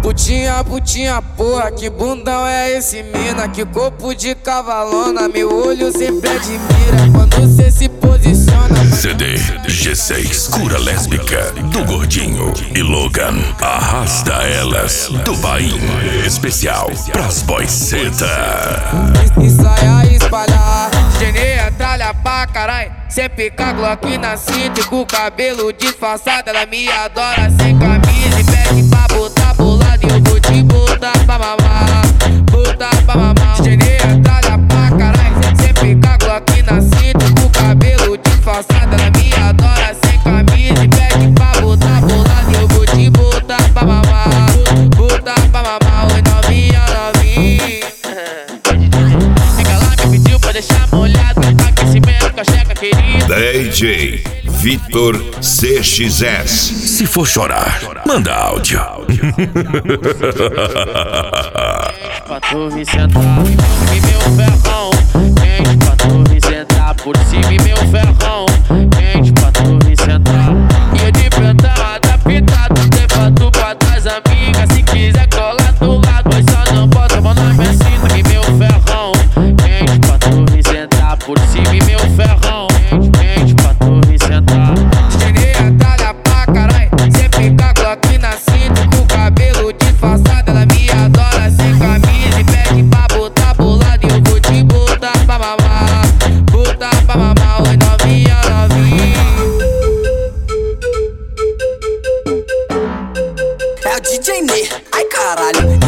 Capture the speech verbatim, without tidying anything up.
Putinha, putinha, porra, que bundão é esse, mina? Que corpo de cavalona, meu olho sempre admira quando cê se posiciona. C D G seis, cura lésbica do Gordinho e Logan. Arrasta elas do Bahia. Especial pras boiceta. Ensaiar e espalhar, geneia, tralha pra carai. Sempre com a Glock na cinta e com o cabelo disfarçado. Ela me adora sem camisa e pede pra botar bolado. E eu vou te botar pra mamar, botar pra mamar. Geneia, tralha pra carai. Sempre com a Glock na cinta e com o cabelo disfarçado. Ela me adora sem camisa e pede pra botar bolado. E eu vou te botar pra mamar, botar pra mamar. Oi, novinha, novinha. Fica lá, me pediu pra deixar molhado. Aquecimento com a checa querida. D J Vitor C X S. Se for chorar, manda áudio. Pra tu me sentar e meu ferrão. Quente pra tu me sentar por cima e meu ferrão. Quente pra tu me sentar. E eu de planta adaptado. Levando pra trás, amiga. Se quiser colar do lado, mas só não bota a mão na minha cinta. E meu ferrão. Quente pra tu me sentar por cima e meu ferrão. Quente pra tu me sentar. Geneia, tralha pra carai. Sempre com a Glock na cinta e com o cabelo disfarçado. Ela me adora sem camisa e pede pra botar bolado. E eu vou te botar pra mamar, botar pra mamar. Oi, novinha, novinha. É o D J Ney, ai caralho.